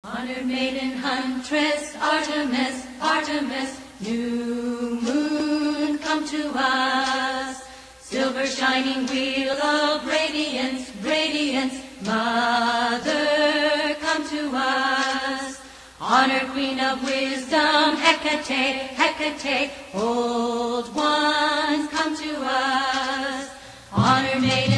Honored maiden huntress, Artemis, Artemis, new moon, come to us. Silver shining wheel of radiance, radiance, mother, come to us. Honored queen of wisdom, Hecate, Hecate, old ones, come to us. Honored maiden